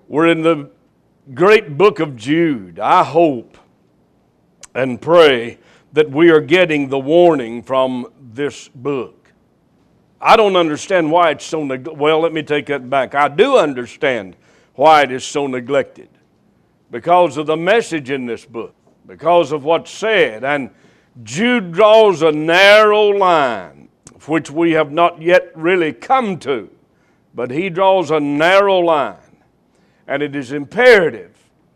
We're in the great book of Jude. I hope and pray that we are getting the warning from this book. I don't understand why it's so well, let me take that back. I do understand why it is so neglected. Because of the message in this book. Because of what's said. And Jude draws a narrow line, which we have not yet really come to. But he draws a narrow line. And it is imperative.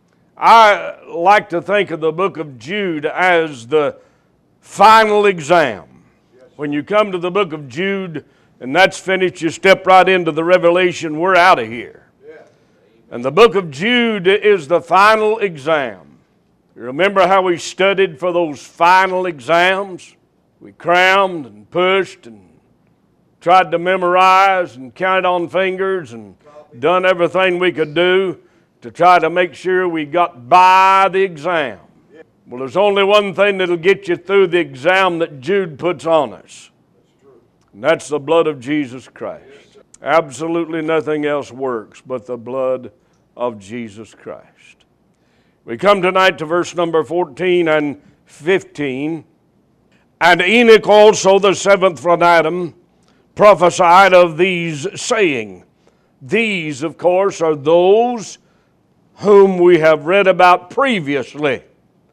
I like to think of the book of Jude as the final exam. When you come to the book of Jude and that's finished, you step right into the Revelation, we're out of here. And the book of Jude is the final exam. You remember how we studied for those final exams? We crammed and pushed and tried to memorize and counted on fingers and done everything we could do to try to make sure we got by the exam. Well, there's only one thing that'll get you through the exam that Jude puts on us. And that's the blood of Jesus Christ. Absolutely nothing else works but the blood of Jesus Christ. We come tonight to verse number 14 and 15. And Enoch also, the seventh from Adam, prophesied of these, saying, these, of course, are those whom we have read about previously.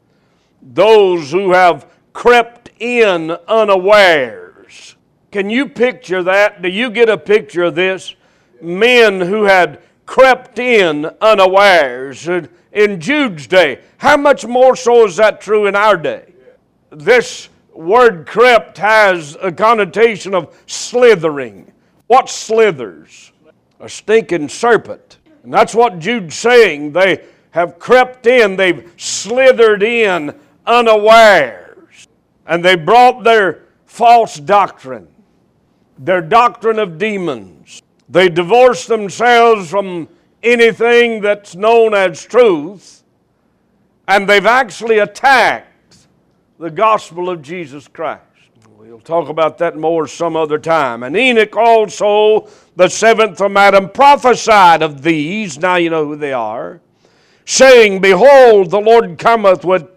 Those who have crept in unawares. Can you picture that? Do you get a picture of this? Men who had crept in unawares in Jude's day. How much more so is that true in our day? This word crept has a connotation of slithering. What slithers? A stinking serpent. And that's what Jude's saying. They have crept in, they've slithered in unawares. And they brought their false doctrine, their doctrine of demons. They divorced themselves from anything that's known as truth, and they've actually attacked the gospel of Jesus Christ. We'll talk about that more some other time. And Enoch also, the seventh from Adam, prophesied of these, now you know who they are, saying, behold, the Lord cometh with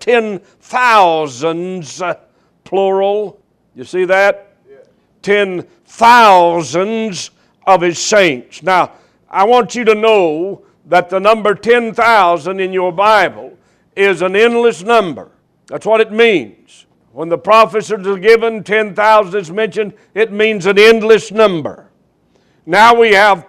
10,000s, plural. You see that? Yeah. 10,000s of his saints. Now, I want you to know that the number 10,000 in your Bible is an endless number. That's what it means. When the prophecies are given, 10,000 is mentioned, it means an endless number. Now we have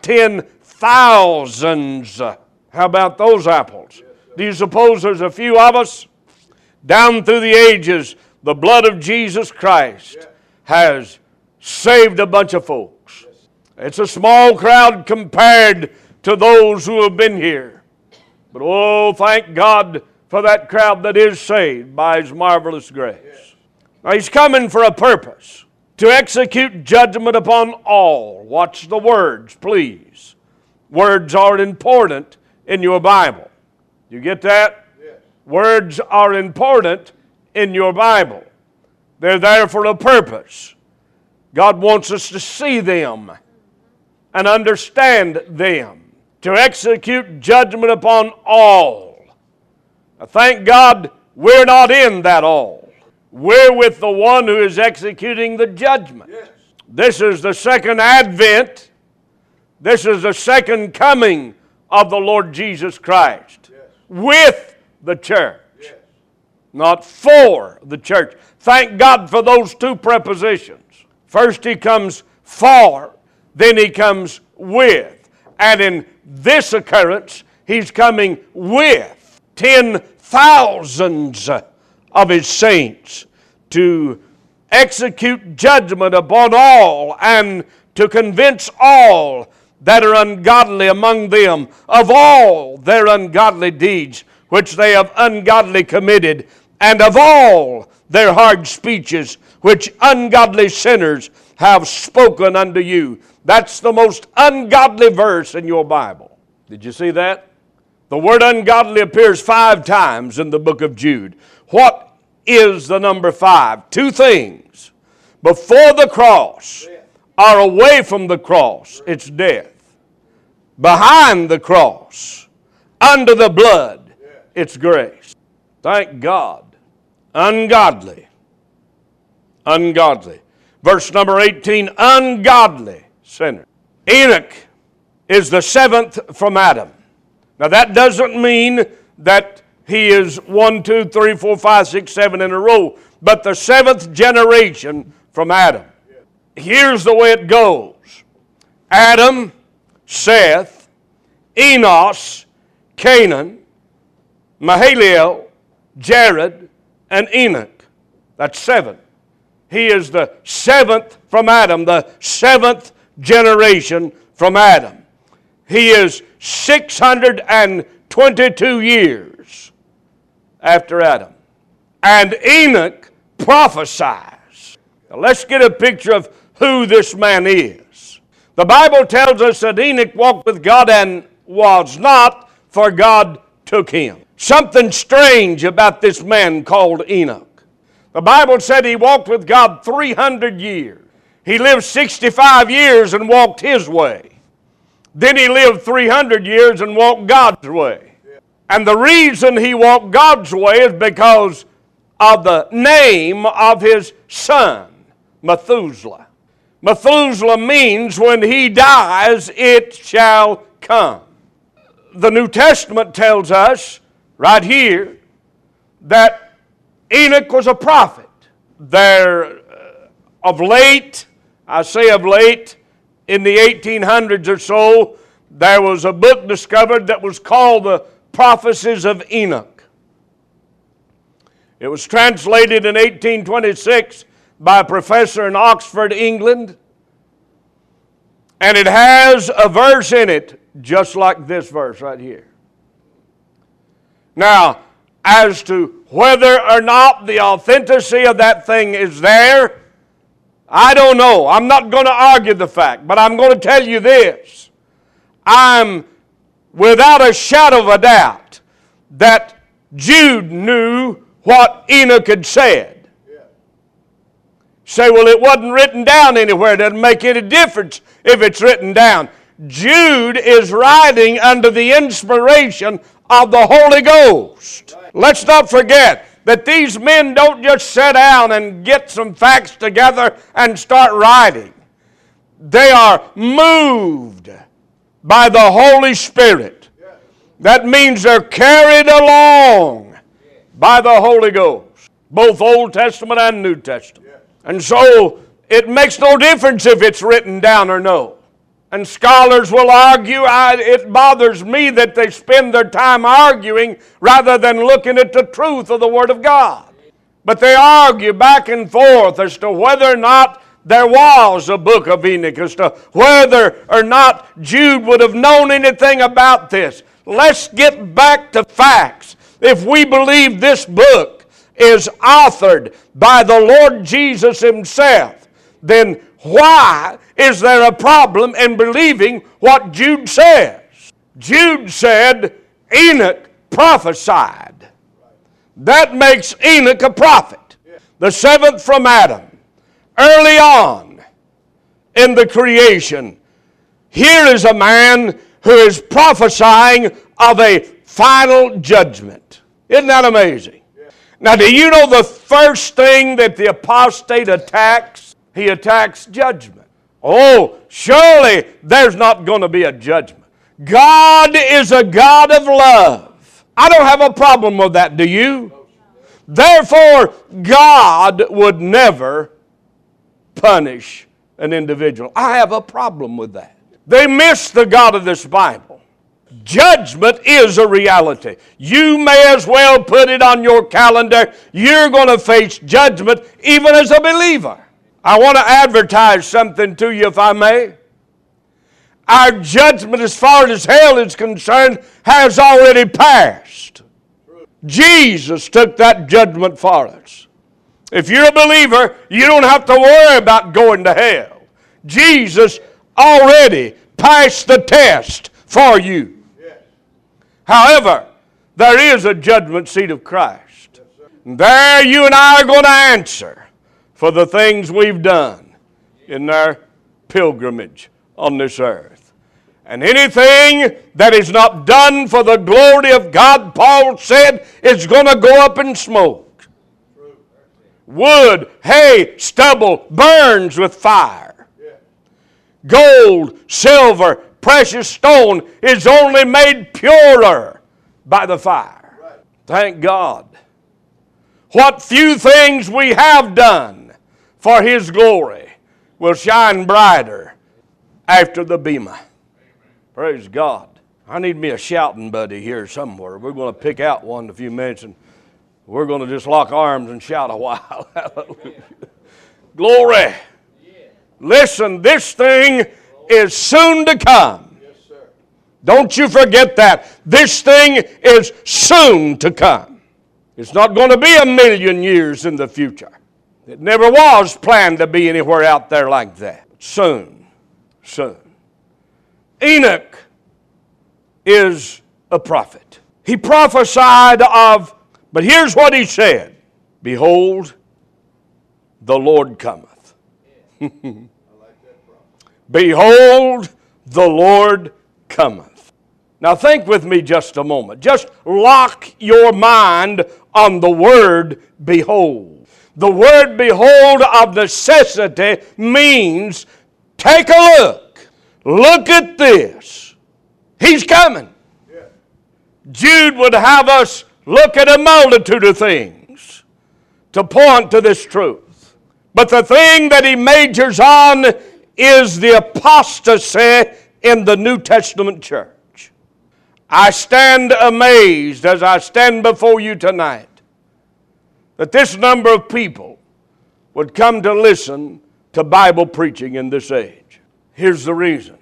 10,000s. How about those apples? Do you suppose there's a few of us? Down through the ages, the blood of Jesus Christ has saved a bunch of folks. It's a small crowd compared to those who have been here. But oh, thank God for that crowd that is saved by His marvelous grace. Now He's coming for a purpose, to execute judgment upon all. Watch the words, please. Words are important in your Bible. You get that? Yes. Words are important in your Bible. They're there for a purpose. God wants us to see them and understand them, to execute judgment upon all. Now, thank God we're not in that all. We're with the one who is executing the judgment. Yes. This is the second advent. This is the second coming of the Lord Jesus Christ. Yes. With the church. Yes. Not for the church. Thank God for those two prepositions. First He comes for, then He comes with. And in this occurrence, He's coming with 10,000s of His saints to execute judgment upon all and to convince all that are ungodly among them of all their ungodly deeds which they have ungodly committed, and of all their hard speeches which ungodly sinners have spoken unto you. That's the most ungodly verse in your Bible. Did you see that? The word ungodly appears 5 times in the book of Jude. What is the number 5? 2 things. Before the cross or away from the cross, it's death. Behind the cross under the blood, it's grace. Thank God. Ungodly. Ungodly. Verse number 18, ungodly sinner. Enoch is the seventh from Adam. Now that doesn't mean that he is 1, 2, 3, 4, 5, 6, 7 in a row, but the seventh generation from Adam. Here's the way it goes. Adam, Seth, Enos, Canaan, Mahalalel, Jared, and Enoch. That's 7. He is the seventh from Adam, the seventh generation from Adam. He is 622 years after Adam. And Enoch prophesies. Now let's get a picture of who this man is. The Bible tells us that Enoch walked with God and was not, for God took him. Something strange about this man called Enoch. The Bible said he walked with God 300 years. He lived 65 years and walked his way. Then he lived 300 years and walked God's way. And the reason he walked God's way is because of the name of his son, Methuselah. Methuselah means when he dies, it shall come. The New Testament tells us right here that Enoch was a prophet. There, of late, I say of late, in the 1800s or so, there was a book discovered that was called the Prophecies of Enoch. It was translated in 1826 by a professor in Oxford, England. And it has a verse in it just like this verse right here. Now, as to whether or not the authenticity of that thing is there, I don't know. I'm not going to argue the fact, but I'm going to tell you this. I'm without a shadow of a doubt that Jude knew what Enoch had said. Say, well, it wasn't written down anywhere. It doesn't make any difference if it's written down. Jude is writing under the inspiration of the Holy Ghost. Let's not forget that these men don't just sit down and get some facts together and start writing. They are moved by the Holy Spirit. That means they're carried along by the Holy Ghost, both Old Testament and New Testament. And so it makes no difference if it's written down or no. And scholars will argue. It bothers me that they spend their time arguing rather than looking at the truth of the Word of God. But they argue back and forth as to whether or not there was a book of Enoch, as to whether or not Jude would have known anything about this. Let's get back to facts. If we believe this book is authored by the Lord Jesus Himself, then why is there a problem in believing what Jude says? Jude said Enoch prophesied. That makes Enoch a prophet. The seventh from Adam. Early on in the creation, here is a man who is prophesying of a final judgment. Isn't that amazing? Now, do you know the first thing that the apostate attacks? He attacks judgment. Oh, surely there's not going to be a judgment. God is a God of love. I don't have a problem with that, do you? Therefore, God would never punish an individual. I have a problem with that. They miss the God of this Bible. Judgment is a reality. You may as well put it on your calendar. You're going to face judgment even as a believer. I want to advertise something to you, if I may. Our judgment as far as hell is concerned has already passed. Jesus took that judgment for us. If you're a believer, you don't have to worry about going to hell. Jesus already passed the test for you. However, there is a judgment seat of Christ. There you and I are going to answer for the things we've done in our pilgrimage on this earth. And anything that is not done for the glory of God, Paul said, is going to go up in smoke. Wood, hay, stubble burns with fire. Gold, silver, precious stone is only made purer by the fire. Thank God. What few things we have done for His glory will shine brighter after the bema. Praise God. I need me a shouting buddy here somewhere. We're going to pick out one in a few minutes, and we're going to just lock arms and shout a while. Hallelujah. Glory. Listen, this thing is soon to come. Yes, sir. Don't you forget that. This thing is soon to come. It's not going to be 1,000,000 years in the future. It never was planned to be anywhere out there like that. Soon. Soon. Enoch is a prophet. He prophesied of, but here's what he said. Behold, the Lord cometh. Behold, the Lord cometh. Now think with me just a moment. Just lock your mind on the word behold. The word behold of necessity means take a look. Look at this. He's coming. Jude would have us look at a multitude of things to point to this truth. But the thing that he majors on is the apostasy in the New Testament church. I stand amazed as I stand before you tonight that this number of people would come to listen to Bible preaching in this age. Here's the reason.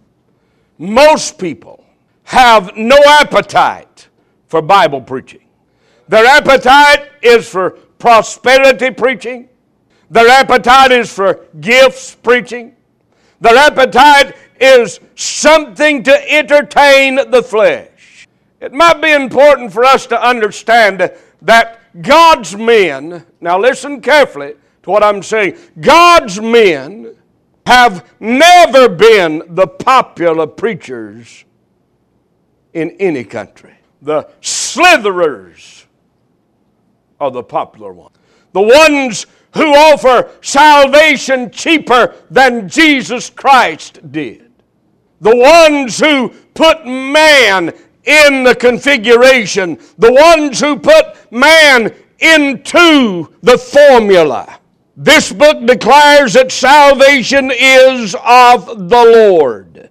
Most people have no appetite for Bible preaching. Their appetite is for prosperity preaching. Their appetite is for gifts preaching. Their appetite is something to entertain the flesh. It might be important for us to understand that God's men, now listen carefully to what I'm saying, God's men have never been the popular preachers in any country. The slitherers are the popular ones. The ones who offer salvation cheaper than Jesus Christ did. The ones who put man in the configuration. The ones who put man into the formula. This book declares that salvation is of the Lord.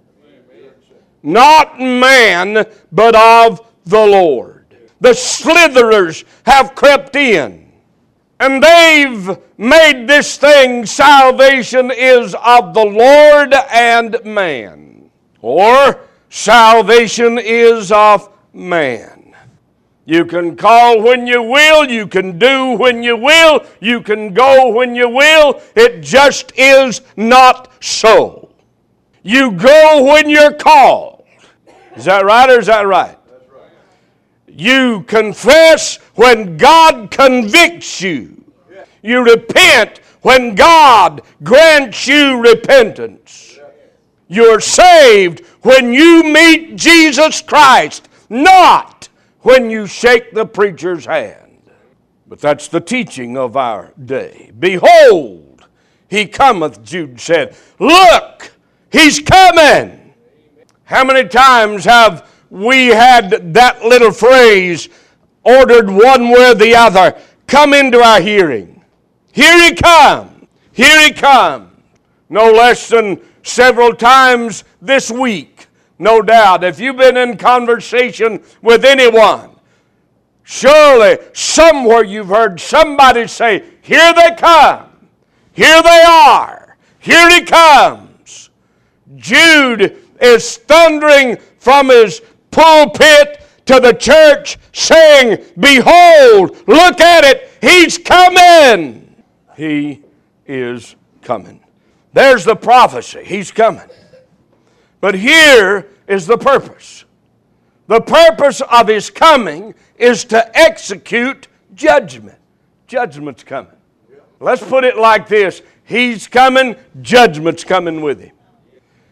Not man, but of the Lord. The slitherers have crept in, and they've made this thing salvation is of the Lord and man. Or salvation is of man. You can call when you will, you can do when you will, you can go when you will. It just is not so. You go when you're called. Is that right or is that right? That's right. You confess when God convicts you. You repent when God grants you repentance. You're saved when you meet Jesus Christ, not when you shake the preacher's hand. But that's the teaching of our day. Behold, He cometh, Jude said. Look, He's coming. How many times have we had that little phrase ordered one way or the other come into our hearing? Here He comes. Here He comes. No less than several times this week. No doubt, if you've been in conversation with anyone, surely somewhere you've heard somebody say, here they come, here they are, here He comes. Jude is thundering from his pulpit to the church saying, behold, look at it, He's coming. He is coming. There's the prophecy, He's coming. But here is the purpose. The purpose of His coming is to execute judgment. Judgment's coming. Let's put it like this. He's coming, judgment's coming with Him.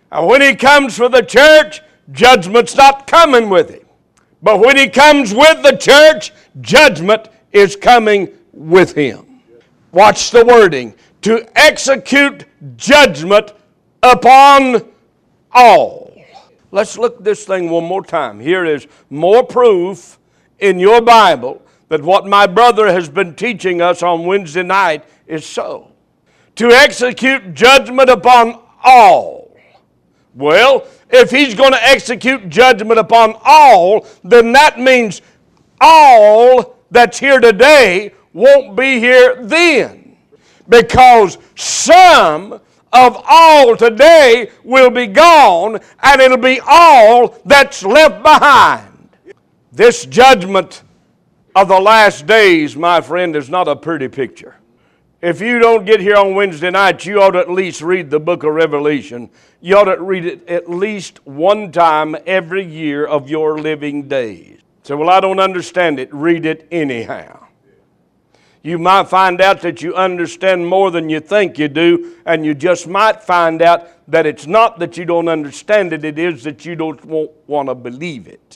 And when He comes for the church, judgment's not coming with Him. But when He comes with the church, judgment is coming with Him. Watch the wording. To execute judgment upon all. Let's look at this thing one more time. Here is more proof in your Bible that what my brother has been teaching us on Wednesday night is so. To execute judgment upon all. Well, if He's going to execute judgment upon all, then that means all that's here today won't be here then. Because some of all today will be gone, and it'll be all that's left behind. This judgment of the last days, my friend, is not a pretty picture. If you don't get here on Wednesday night, you ought to at least read the book of Revelation. You ought to read it at least one time every year of your living days. So, well, I don't understand it. Read it anyhow. You might find out that you understand more than you think you do, and you just might find out that it's not that you don't understand it, it is that you don't want to believe it.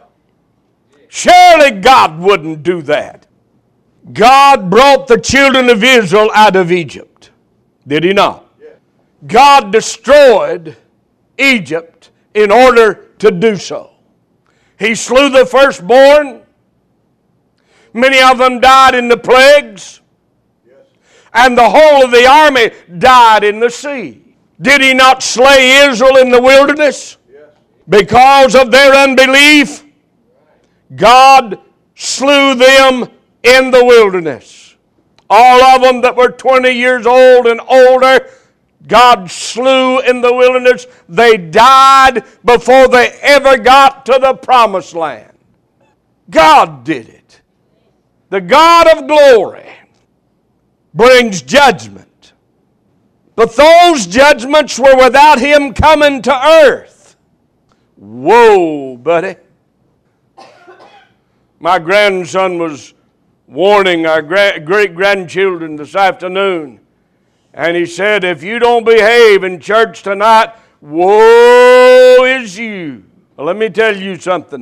Surely God wouldn't do that. God brought the children of Israel out of Egypt. Did He not? God destroyed Egypt in order to do so. He slew the firstborn. Many of them died in the plagues. And the whole of the army died in the sea. Did He not slay Israel in the wilderness? Because of their unbelief, God slew them in the wilderness. All of them that were 20 years old and older, God slew in the wilderness. They died before they ever got to the promised land. God did it. The God of glory brings judgment. But those judgments were without Him coming to earth. Whoa, buddy. My grandson was warning our great-grandchildren this afternoon. And he said, if you don't behave in church tonight, woe is you. Well, let me tell you something.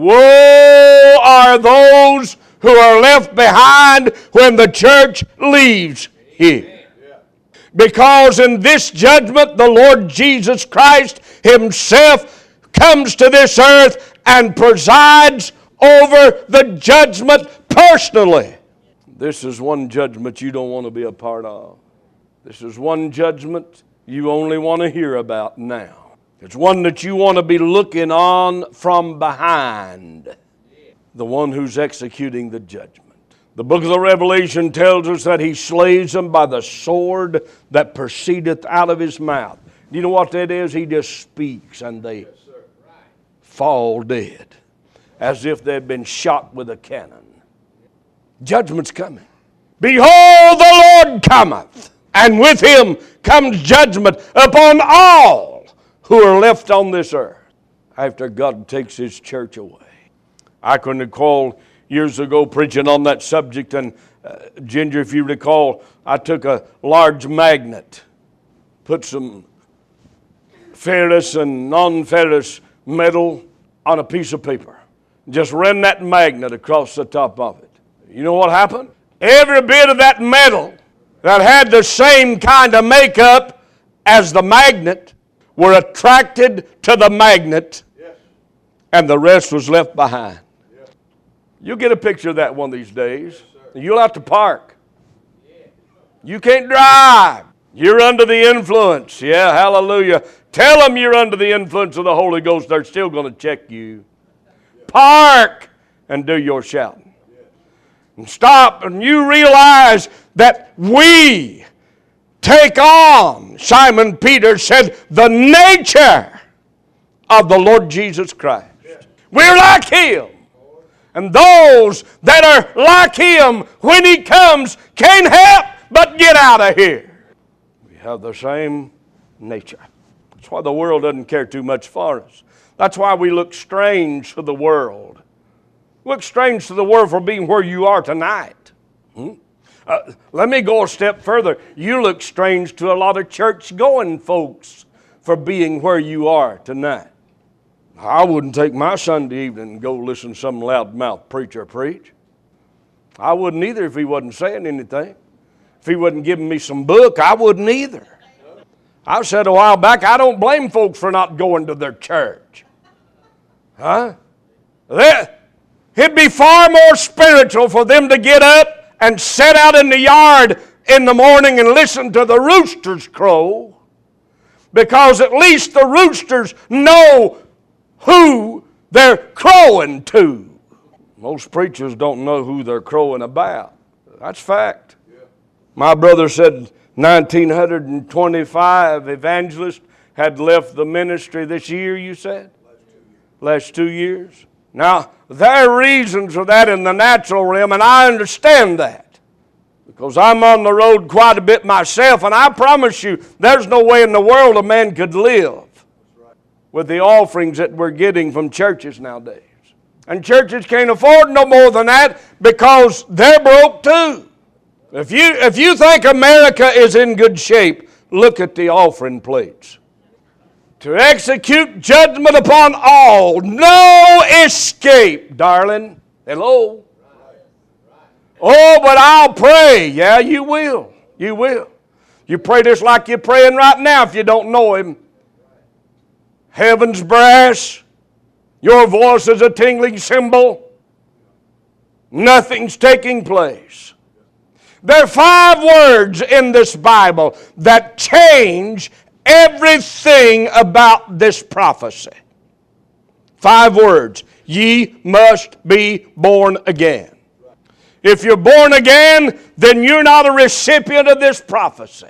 Woe are those who are left behind when the church leaves here. Because in this judgment, the Lord Jesus Christ Himself comes to this earth and presides over the judgment personally. This is one judgment you don't want to be a part of. This is one judgment you only want to hear about now. It's one that you want to be looking on from behind. The one who's executing the judgment. The book of the Revelation tells us that He slays them by the sword that proceedeth out of His mouth. You know what that is? He just speaks and they fall dead as if they'd been shot with a cannon. Judgment's coming. Behold, the Lord cometh, and with Him comes judgment upon all who are left on this earth after God takes His church away. I can recall years ago preaching on that subject, and Ginger, if you recall, I took a large magnet, put some ferrous and non-ferrous metal on a piece of paper, just ran that magnet across the top of it. You know what happened? Every bit of that metal that had the same kind of makeup as the magnet were attracted to the magnet, and the rest was left behind. You'll get a picture of that one of these days. You'll have to park. You can't drive. You're under the influence. Yeah, hallelujah. Tell them you're under the influence of the Holy Ghost. They're still going to check you. Park and do your shouting. And stop, and you realize that we take on, Simon Peter said, the nature of the Lord Jesus Christ. We're like Him. And those that are like Him, when He comes, can't help but get out of here. We have the same nature. That's why the world doesn't care too much for us. That's why we look strange to the world. Look strange to the world for being where you are tonight. Let me go a step further. You look strange to a lot of church-going folks for being where you are tonight. I wouldn't take my Sunday evening and go listen to some loudmouth preacher preach. I wouldn't either if he wasn't saying anything. If he wasn't giving me some book, I wouldn't either. I said a while back, I don't blame folks for not going to their church. Huh? It'd be far more spiritual for them to get up and sit out in the yard in the morning and listen to the roosters crow, because at least the roosters know who they're crowing to. Most preachers don't know who they're crowing about. That's fact. My brother said 1,925 evangelists had left the ministry this year, you said? Last 2 years. Now, there are reasons for that in the natural realm, and I understand that. Because I'm on the road quite a bit myself, and I promise you, there's no way in the world a man could live with the offerings that we're getting from churches nowadays. And churches can't afford no more than that because they're broke too. If you think America is in good shape, look at the offering plates. To execute judgment upon all, no escape, darling. Hello? Oh, but I'll pray. Yeah, you will. You will. You pray just like you're praying right now if you don't know Him. Heaven's brass. Your voice is a tingling cymbal. Nothing's taking place. There are 5 words in this Bible that change everything about this prophecy. 5 words. Ye must be born again. If you're born again, then you're not a recipient of this prophecy.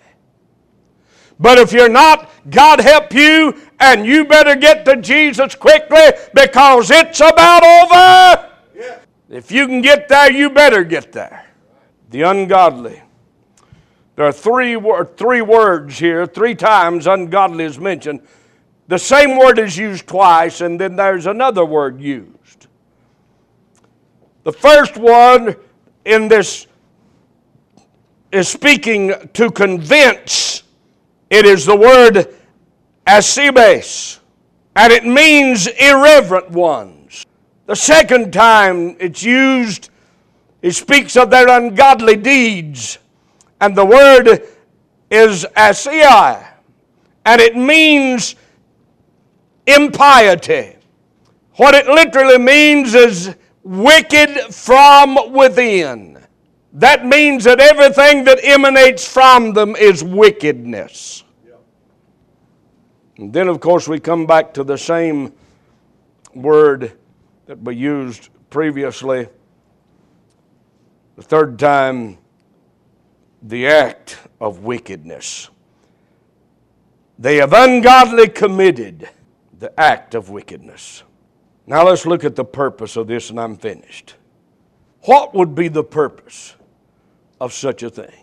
But if you're not, God help you, and you better get to Jesus quickly because it's about over. Yeah. If you can get there, you better get there. The ungodly. There are three words here. 3 times ungodly is mentioned. The same word is used twice, and then there's another word used. The first one in this is speaking to convince. It is the word asibes, and it means irreverent ones. The second time it's used, it speaks of their ungodly deeds, and the word is asai, and it means impiety. What it literally means is wicked from within. That means that everything that emanates from them is wickedness. And then, of course, we come back to the same word that we used previously. The third time, the act of wickedness. They have ungodly committed the act of wickedness. Now let's look at the purpose of this, and I'm finished. What would be the purpose of such a thing?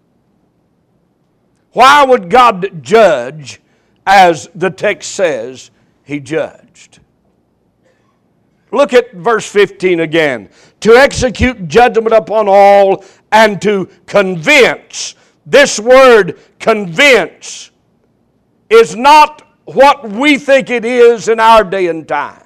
Why would God judge as the text says He judged? Look at verse 15 again. To execute judgment upon all and to convince. This word convince is not what we think it is in our day and time.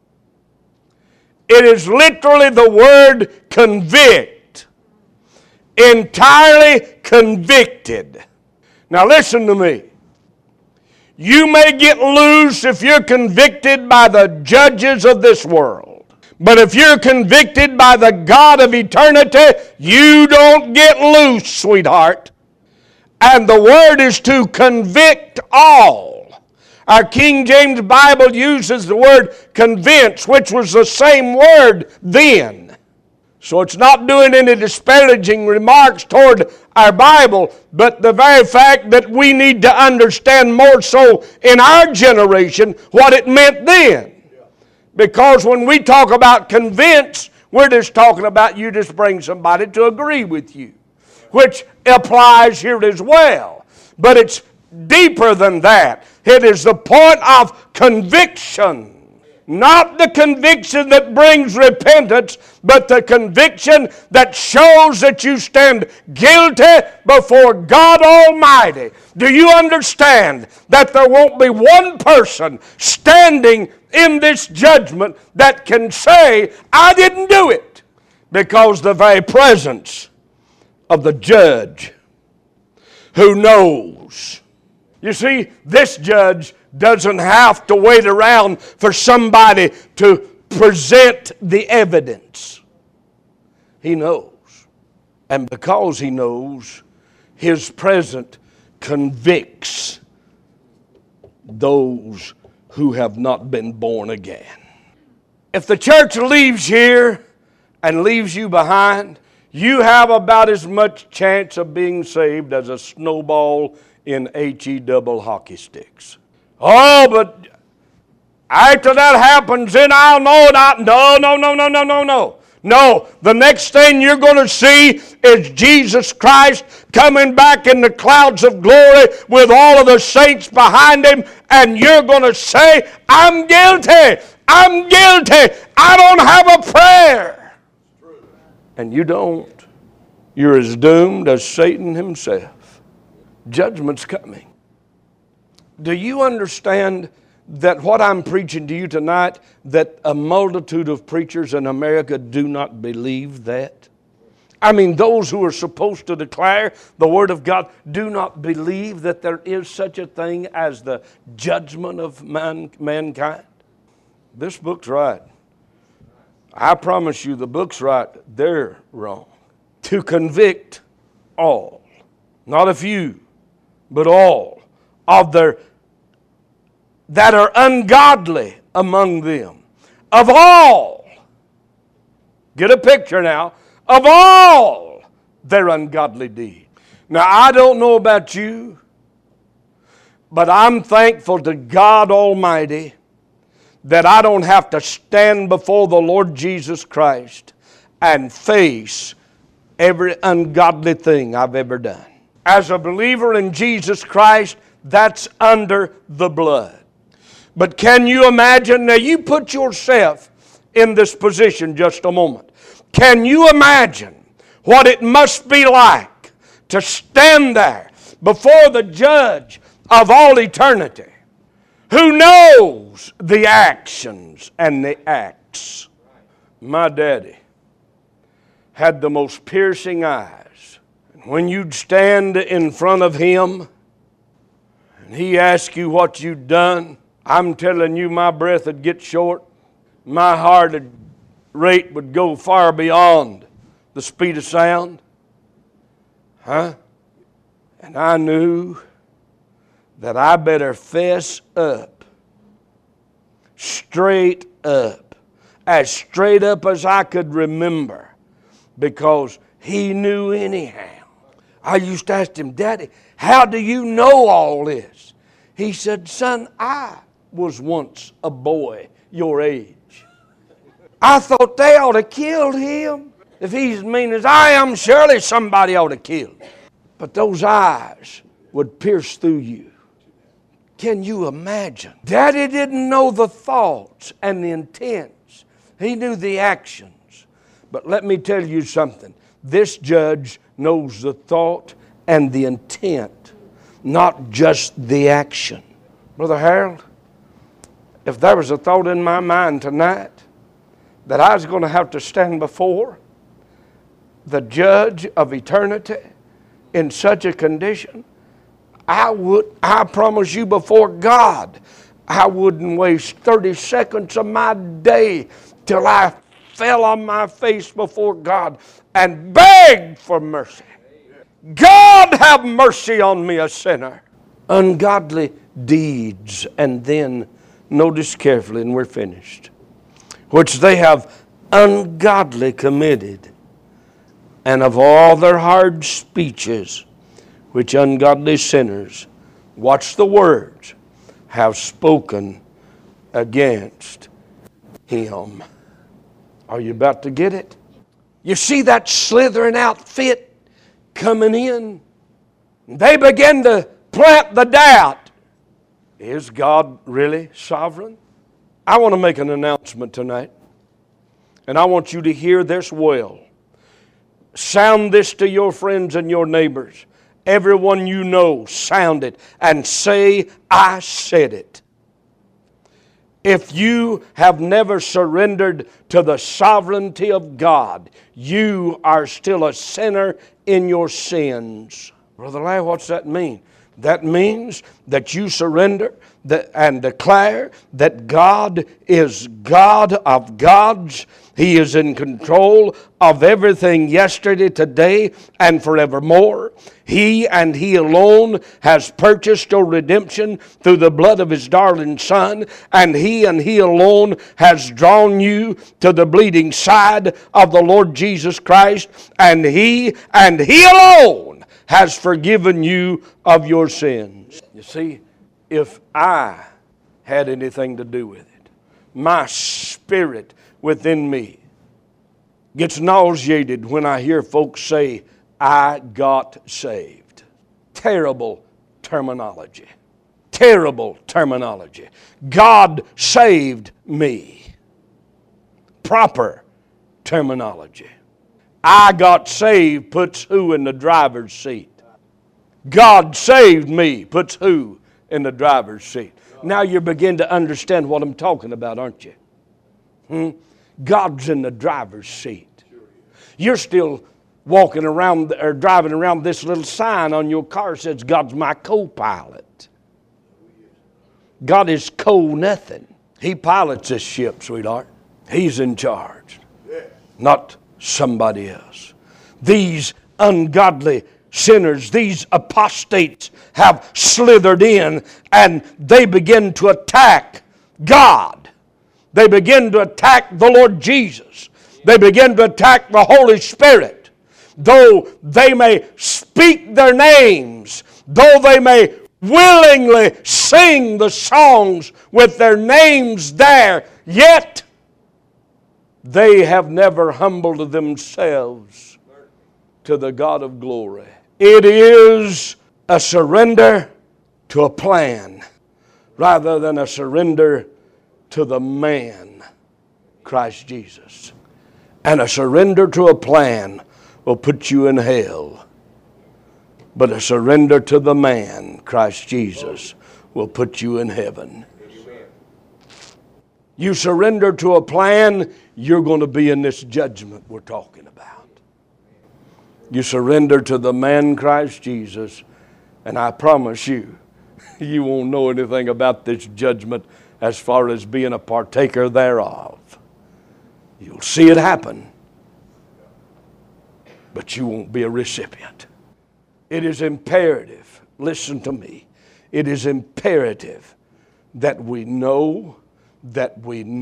It is literally the word convict. Entirely convicted. Now listen to me. You may get loose if you're convicted by the judges of this world. But if you're convicted by the God of eternity, you don't get loose, sweetheart. And the word is to convict all. Our King James Bible uses the word convince, which was the same word then. So it's not doing any disparaging remarks toward our Bible, but the very fact that we need to understand more so in our generation what it meant then. Because when we talk about convince, we're just talking about you just bring somebody to agree with you, which applies here as well. But it's deeper than that. It is the point of conviction. Not the conviction that brings repentance, but the conviction that shows that you stand guilty before God Almighty. Do you understand that there won't be one person standing in this judgment that can say, I didn't do it? Because the very presence of the judge who knows. You see, this judge doesn't have to wait around for somebody to present the evidence. He knows. And because he knows, his presence convicts those who have not been born again. If the church leaves here and leaves you behind, you have about as much chance of being saved as a snowball in HE double hockey sticks. Oh, but after that happens, then I'll know it. No. No, the next thing you're going to see is Jesus Christ coming back in the clouds of glory with all of the saints behind him, and you're going to say, I'm guilty. I'm guilty. I don't have a prayer. And you don't. You're as doomed as Satan himself. Judgment's coming. Do you understand that what I'm preaching to you tonight, that a multitude of preachers in America do not believe that? I mean, those who are supposed to declare the Word of God do not believe that there is such a thing as the judgment of mankind. This book's right. I promise you the book's right. They're wrong. To convict all, not a few, but all of their that are ungodly among them. Of all, get a picture now, of all their ungodly deeds. Now, I don't know about you, but I'm thankful to God Almighty that I don't have to stand before the Lord Jesus Christ and face every ungodly thing I've ever done. As a believer in Jesus Christ, that's under the blood. But can you imagine, now you put yourself in this position just a moment. Can you imagine what it must be like to stand there before the judge of all eternity, who knows the actions and the acts? My daddy had the most piercing eyes. When you'd stand in front of him and he asked you what you'd done, I'm telling you, my breath would get short. My heart rate would go far beyond the speed of sound. And I knew that I better fess up, straight up as I could remember, because he knew anyhow. I used to ask him, Daddy, how do you know all this? He said, son, I was once a boy your age. I thought they ought to kill him. If he's as mean as I am, surely somebody ought to kill him. But those eyes would pierce through you. Can you imagine? Daddy didn't know the thoughts and the intents. He knew the actions. But let me tell you something. This judge knows the thought and the intent, not just the action. Brother Harold, if there was a thought in my mind tonight that I was going to have to stand before the judge of eternity in such a condition, I promise you before God, I wouldn't waste 30 seconds of my day till I fell on my face before God and begged for mercy. God, have mercy on me, a sinner. Ungodly deeds, and then notice carefully, and we're finished, which they have ungodly committed, and of all their hard speeches, which ungodly sinners, watch the words, have spoken against him. Are you about to get it? You see that slithering outfit coming in? They begin to plant the doubt. Is God really sovereign? I want to make an announcement tonight, and I want you to hear this well. Sound this to your friends and your neighbors. Everyone you know, sound it and say, I said it. If you have never surrendered to the sovereignty of God, you are still a sinner in your sins. Brother Larry, what's that mean? That means that you surrender and declare that God is God of gods. He is in control of everything yesterday, today, and forevermore. He and He alone has purchased your redemption through the blood of His darling Son, and He alone has drawn you to the bleeding side of the Lord Jesus Christ, and He alone has forgiven you of your sins. You see, if I had anything to do with it, my spirit within me gets nauseated when I hear folks say, I got saved. Terrible terminology. Terrible terminology. God saved me. Proper terminology. I got saved puts who in the driver's seat? God saved me puts who in the driver's seat? Now you begin to understand what I'm talking about, aren't you? God's in the driver's seat. You're still walking around or driving around this little sign on your car that says God's my co-pilot. God is co-nothing. He pilots this ship, sweetheart. He's in charge, not somebody else. These ungodly sinners, these apostates have slithered in and they begin to attack God. They begin to attack the Lord Jesus. They begin to attack the Holy Spirit. Though they may speak their names, though they may willingly sing the songs with their names there, yet they have never humbled themselves to the God of glory. It is a surrender to a plan rather than a surrender to the man, Christ Jesus. And a surrender to a plan will put you in hell. But a surrender to the man, Christ Jesus, will put you in heaven. You surrender to a plan, you're going to be in this judgment we're talking about. You surrender to the man, Christ Jesus, and I promise you, you won't know anything about this judgment as far as being a partaker thereof. You'll see it happen, but you won't be a recipient. It is imperative, listen to me, it is imperative that we know that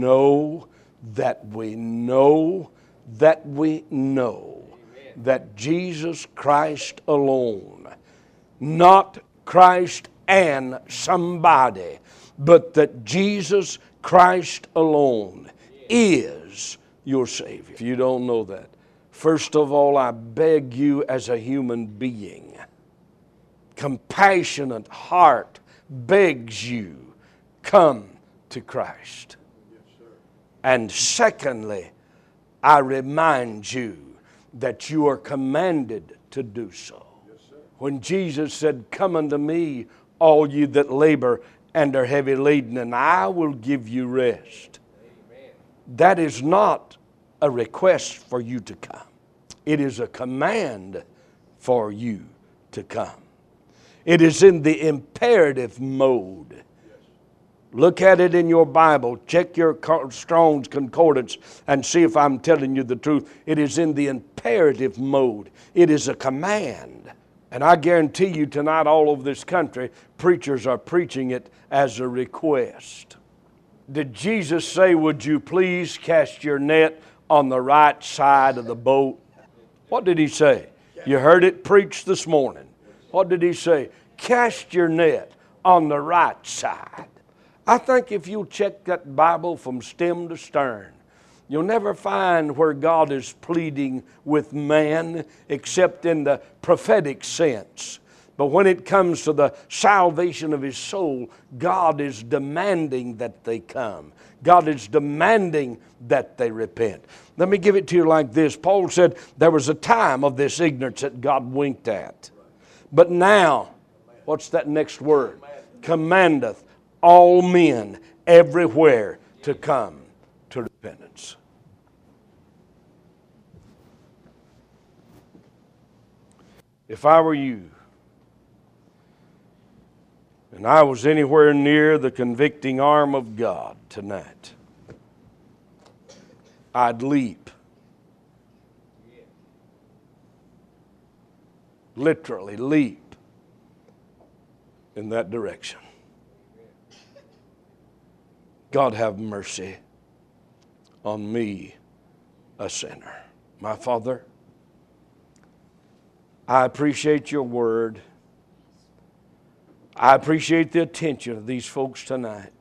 Jesus Christ alone, not Christ and somebody, but that Jesus Christ alone is your Savior. If you don't know that, first of all, I beg you as a human being, compassionate heart begs you, come to Christ. And secondly, I remind you that you are commanded to do so. When Jesus said, come unto me, all you that labor and are heavy laden, and I will give you rest. Amen. That is not a request for you to come. It is a command for you to come. It is in the imperative mode. Look at it in your Bible. Check your Strong's Concordance and see if I'm telling you the truth. It is in the imperative mode. It is a command. And I guarantee you tonight all over this country, preachers are preaching it as a request. Did Jesus say, would you please cast your net on the right side of the boat? What did He say? You heard it preached this morning. What did He say? Cast your net on the right side. I think if you'll check that Bible from stem to stern, you'll never find where God is pleading with man except in the prophetic sense. But when it comes to the salvation of his soul, God is demanding that they come. God is demanding that they repent. Let me give it to you like this. Paul said there was a time of this ignorance that God winked at. But now, what's that next word? Commandeth all men everywhere to come to repentance. If I were you, and I was anywhere near the convicting arm of God tonight, I'd leap. Literally leap in that direction. God have mercy on me, a sinner. My Father, I appreciate your word. I appreciate the attention of these folks tonight.